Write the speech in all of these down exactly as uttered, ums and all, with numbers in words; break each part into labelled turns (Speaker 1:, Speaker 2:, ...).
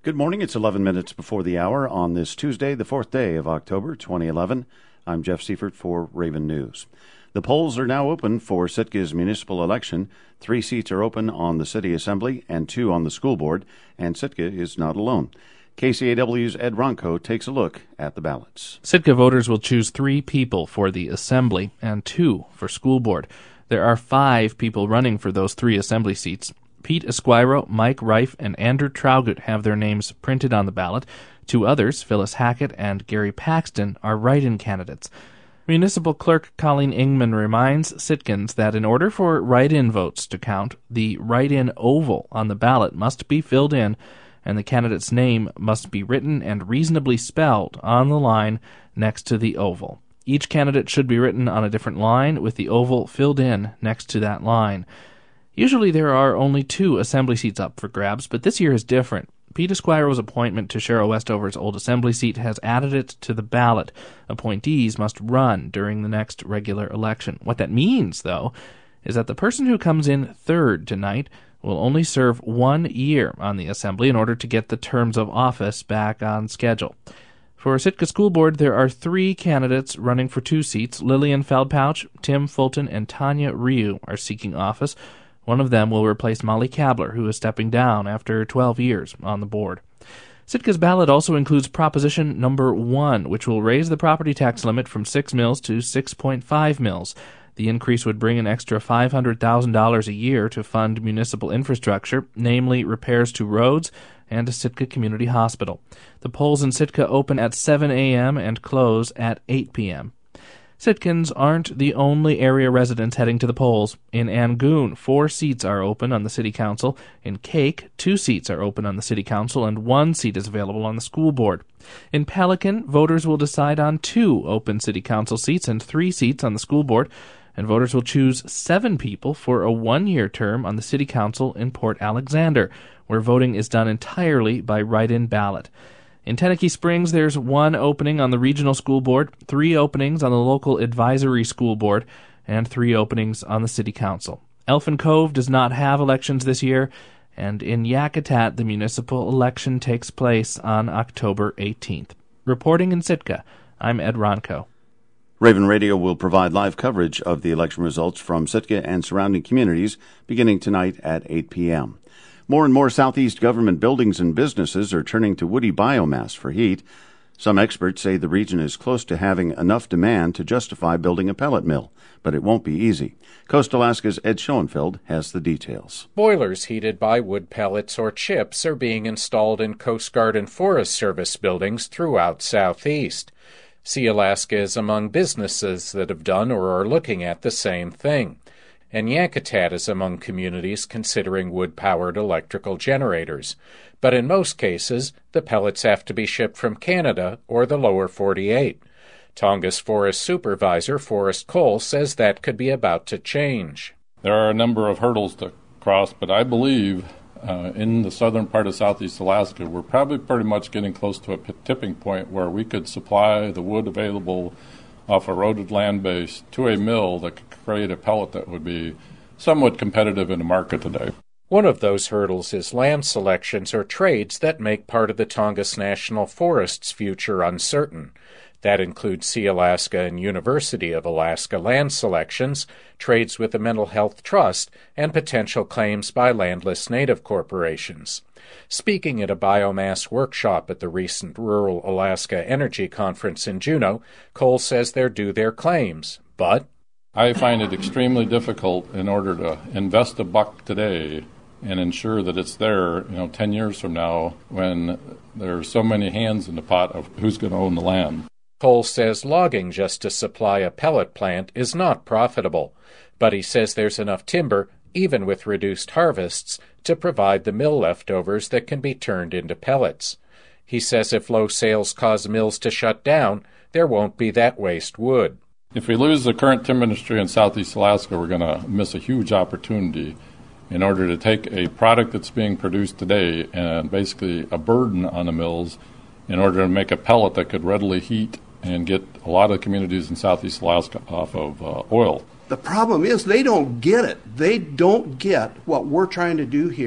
Speaker 1: Good morning. It's eleven minutes before the hour on this Tuesday, the fourth day of October, twenty eleven. I'm Jeff Seifert for Raven News. The polls are now open for Sitka's municipal election. Three seats are open on the City Assembly and two on the school board, and Sitka is not alone. K C A W's Ed Ronco takes a look at the ballots.
Speaker 2: Sitka voters will choose three people for the Assembly and two for school board. There are five people running for those three Assembly seats. Pete Esquiro, Mike Reif, and Andrew Traugut have their names printed on the ballot. Two others, Phyllis Hackett and Gary Paxton, are write-in candidates. Municipal Clerk Colleen Ingman reminds Sitkans that in order for write-in votes to count, the write-in oval on the ballot must be filled in, and the candidate's name must be written and reasonably spelled on the line next to the oval. Each candidate should be written on a different line, with the oval filled in next to that line. Usually there are only two Assembly seats up for grabs, but this year is different. Pete Esquiro's appointment to Cheryl Westover's old Assembly seat has added it to the ballot. Appointees must run during the next regular election. What that means, though, is that the person who comes in third tonight will only serve one year on the Assembly in order to get the terms of office back on schedule. For Sitka School Board, there are three candidates running for two seats. Lillian Feldpouch, Tim Fulton, and Tanya Ryu are seeking office. One of them will replace Molly Kabler, who is stepping down after twelve years on the board. Sitka's ballot also includes Proposition Number One, which will raise the property tax limit from six mils to six point five mils. The increase would bring an extra five hundred thousand dollars a year to fund municipal infrastructure, namely repairs to roads and a Sitka Community Hospital. The polls in Sitka open at seven a.m. and close at eight p.m. Sitkans aren't the only area residents heading to the polls. In Angoon, four seats are open on the City Council. In Cake, two seats are open on the City Council, and one seat is available on the school board. In Pelican, voters will decide on two open City Council seats and three seats on the school board, and voters will choose seven people for a one-year term on the City Council in Port Alexander, where voting is done entirely by write-in ballot. In Tenakee Springs, there's one opening on the regional school board, three openings on the local advisory school board, and three openings on the city council. Elfin Cove does not have elections this year, and in Yakutat, the municipal election takes place on October eighteenth. Reporting in Sitka, I'm Ed Ronco.
Speaker 1: Raven Radio will provide live coverage of the election results from Sitka and surrounding communities beginning tonight at eight p.m. More and more Southeast government buildings and businesses are turning to woody biomass for heat. Some experts say the region is close to having enough demand to justify building a pellet mill, but it won't be easy. Coast Alaska's Ed Schoenfeld has the details.
Speaker 3: Boilers heated by wood pellets or chips are being installed in Coast Guard and Forest Service buildings throughout Southeast. Sea Alaska is among businesses that have done or are looking at the same thing. And Yakutat is among communities considering wood-powered electrical generators. But in most cases, the pellets have to be shipped from Canada or the lower forty-eight. Tongass Forest Supervisor Forrest Cole says that could be about to change.
Speaker 4: There are a number of hurdles to cross, but I believe uh, in the southern part of Southeast Alaska, we're probably pretty much getting close to a tipping point where we could supply the wood available off eroded land base to a mill that could create a pellet that would be somewhat competitive in the market today.
Speaker 3: One of those hurdles is land selections or trades that make part of the Tongass National Forest's future uncertain. That includes Sea Alaska and University of Alaska land selections, trades with the Mental Health Trust, and potential claims by landless native corporations. Speaking at a biomass workshop at the recent Rural Alaska Energy Conference in Juneau, Cole says they're due their claims, but
Speaker 4: I find it extremely difficult in order to invest a buck today and ensure that it's there, you know, ten years from now when there are so many hands in the pot of who's going to own the land.
Speaker 3: Cole says logging just to supply a pellet plant is not profitable, but he says there's enough timber, even with reduced harvests, to provide the mill leftovers that can be turned into pellets. He says if low sales cause mills to shut down, there won't be that waste wood.
Speaker 4: If we lose the current timber industry in Southeast Alaska, we're going to miss a huge opportunity in order to take a product that's being produced today and basically a burden on the mills in order to make a pellet that could readily heat and get a lot of communities in Southeast Alaska off of uh, oil.
Speaker 5: The problem is they don't get it. They don't get what we're trying to do here.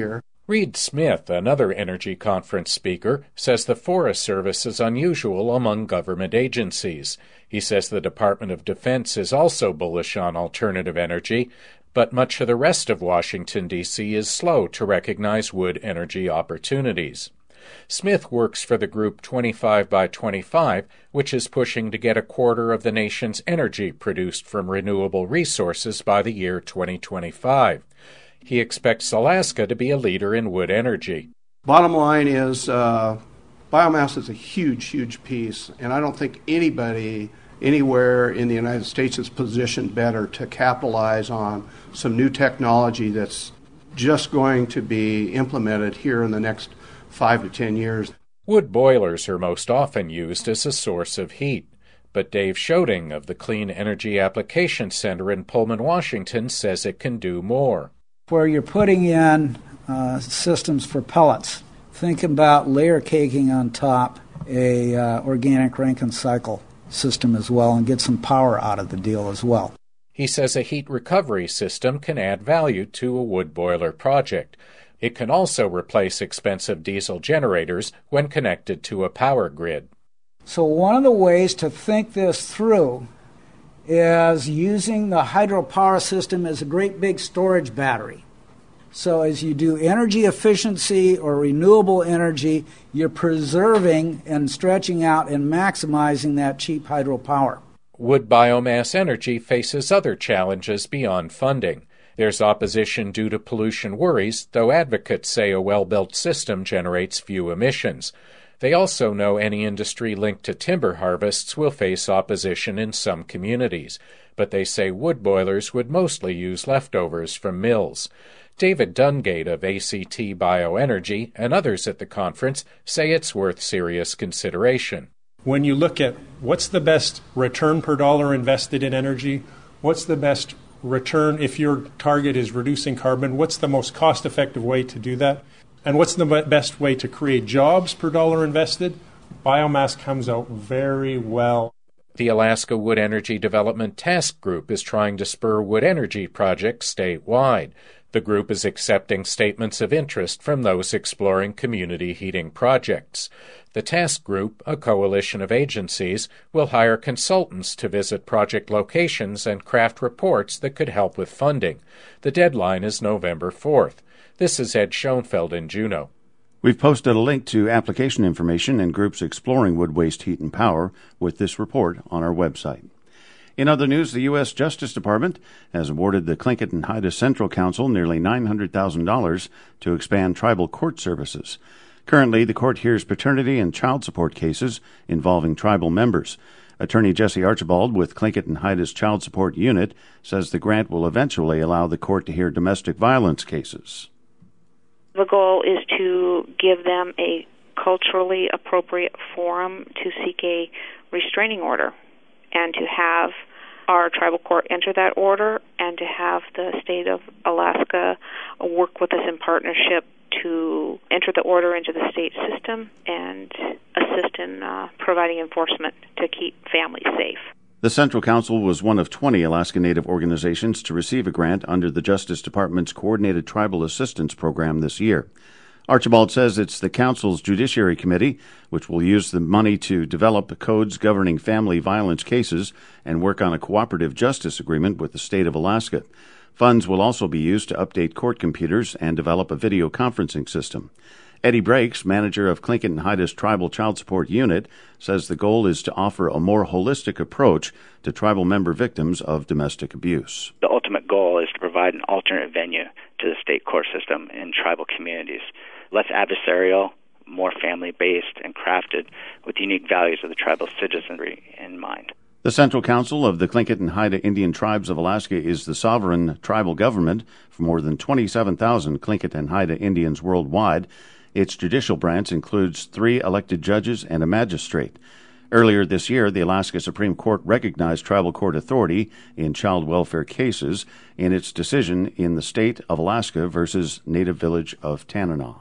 Speaker 3: Reed Smith, another energy conference speaker, says the Forest Service is unusual among government agencies. He says the Department of Defense is also bullish on alternative energy, but much of the rest of Washington, D C is slow to recognize wood energy opportunities. Smith works for the group twenty-five by twenty-five, which is pushing to get a quarter of the nation's energy produced from renewable resources by the year twenty twenty-five. He expects Alaska to be a leader in wood energy.
Speaker 5: Bottom line is uh, biomass is a huge, huge piece, and I don't think anybody anywhere in the United States is positioned better to capitalize on some new technology that's just going to be implemented here in the next five to ten years.
Speaker 3: Wood boilers are most often used as a source of heat, but Dave Schoding of the Clean Energy Application Center in Pullman, Washington, says it can do more.
Speaker 6: Where you're putting in uh, systems for pellets, think about layer caking on top a uh, organic Rankine cycle system as well and get some power out of the deal as well.
Speaker 3: He says a heat recovery system can add value to a wood boiler project. It can also replace expensive diesel generators when connected to a power grid.
Speaker 6: So one of the ways to think this through is using the hydropower system as a great big storage battery. So as you do energy efficiency or renewable energy, you're preserving and stretching out and maximizing that cheap hydropower.
Speaker 3: Wood biomass energy faces other challenges beyond funding. There's opposition due to pollution worries, though advocates say a well-built system generates few emissions. They also know any industry linked to timber harvests will face opposition in some communities, but they say wood boilers would mostly use leftovers from mills. David Dungate of A C T Bioenergy and others at the conference say it's worth serious consideration.
Speaker 7: When you look at what's the best return per dollar invested in energy, what's the best return if your target is reducing carbon, what's the most cost-effective way to do that? And what's the best way to create jobs per dollar invested? Biomass comes out very well.
Speaker 3: The Alaska Wood Energy Development Task Group is trying to spur wood energy projects statewide. The group is accepting statements of interest from those exploring community heating projects. The task group, a coalition of agencies, will hire consultants to visit project locations and craft reports that could help with funding. The deadline is November fourth. This is Ed Schoenfeld in Juneau.
Speaker 1: We've posted a link to application information and groups exploring wood waste heat and power with this report on our website. In other news, the U S Justice Department has awarded the Tlingit and Haida Central Council nearly nine hundred thousand dollars to expand tribal court services. Currently, the court hears paternity and child support cases involving tribal members. Attorney Jesse Archibald with Tlingit and Haida's Child Support Unit says the grant will eventually allow the court to hear domestic violence cases.
Speaker 8: The goal is to give them a culturally appropriate forum to seek a restraining order and to have our tribal court enter that order and to have the state of Alaska work with us in partnership to enter the order into the state system and assist in uh, providing enforcement to keep families safe.
Speaker 1: The Central Council was one of twenty Alaska Native organizations to receive a grant under the Justice Department's Coordinated Tribal Assistance Program this year. Archibald says it's the Council's Judiciary Committee, which will use the money to develop codes governing family violence cases and work on a cooperative justice agreement with the state of Alaska. Funds will also be used to update court computers and develop a video conferencing system. Eddie Brakes, manager of Tlingit and Haida's Tribal Child Support Unit, says the goal is to offer a more holistic approach to tribal member victims of domestic abuse.
Speaker 9: The ultimate goal is to provide an alternate venue to the state court system in tribal communities, less adversarial, more family-based, and crafted with the unique values of the tribal citizenry in mind.
Speaker 1: The Central Council of the Tlingit and Haida Indian Tribes of Alaska is the sovereign tribal government for more than twenty-seven thousand Tlingit and Haida Indians worldwide. Its judicial branch includes three elected judges and a magistrate. Earlier this year, the Alaska Supreme Court recognized tribal court authority in child welfare cases in its decision in the state of Alaska versus Native Village of Tanana.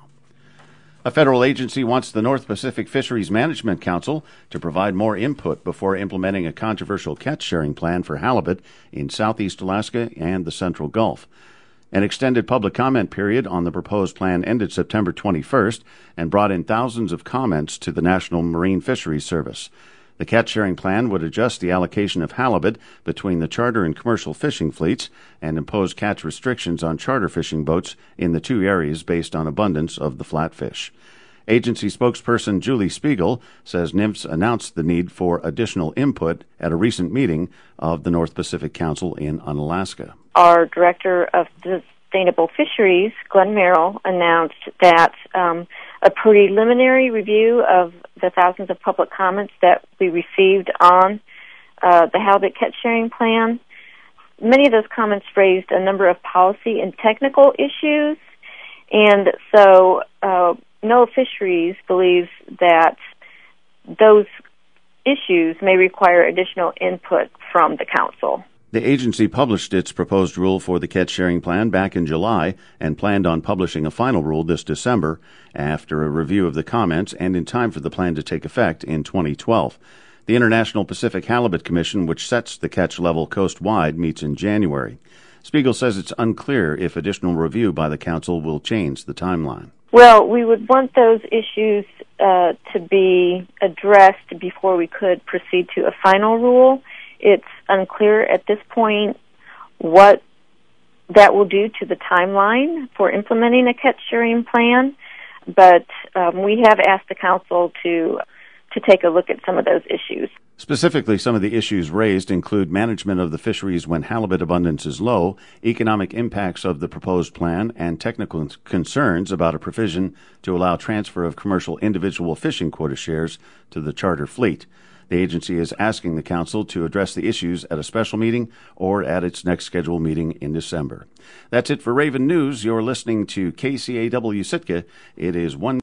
Speaker 1: A federal agency wants the North Pacific Fisheries Management Council to provide more input before implementing a controversial catch-sharing plan for halibut in southeast Alaska and the Central Gulf. An extended public comment period on the proposed plan ended September twenty-first and brought in thousands of comments to the National Marine Fisheries Service. The catch-sharing plan would adjust the allocation of halibut between the charter and commercial fishing fleets and impose catch restrictions on charter fishing boats in the two areas based on abundance of the flatfish. Agency spokesperson Julie Spiegel says N M F S announced the need for additional input at a recent meeting of the North Pacific Council in Unalaska.
Speaker 10: Our Director of Sustainable Fisheries, Glenn Merrill, announced that um, a preliminary review of the thousands of public comments that we received on uh, the halibut catch sharing plan. Many of those comments raised a number of policy and technical issues, and so uh, NOAA Fisheries believes that those issues may require additional input from the Council.
Speaker 1: The agency published its proposed rule for the catch-sharing plan back in July and planned on publishing a final rule this December after a review of the comments and in time for the plan to take effect in twenty twelve. The International Pacific Halibut Commission, which sets the catch level coast-wide, meets in January. Spiegel says it's unclear if additional review by the Council will change the timeline.
Speaker 10: Well, we would want those issues uh, to be addressed before we could proceed to a final rule. It's unclear at this point what that will do to the timeline for implementing a catch-sharing plan, but um, we have asked the Council to to take a look at some of those issues.
Speaker 1: Specifically, some of the issues raised include management of the fisheries when halibut abundance is low, economic impacts of the proposed plan, and technical concerns about a provision to allow transfer of commercial individual fishing quota shares to the charter fleet. The agency is asking the Council to address the issues at a special meeting or at its next scheduled meeting in December. That's it for Raven News. You're listening to K C A W Sitka. It is one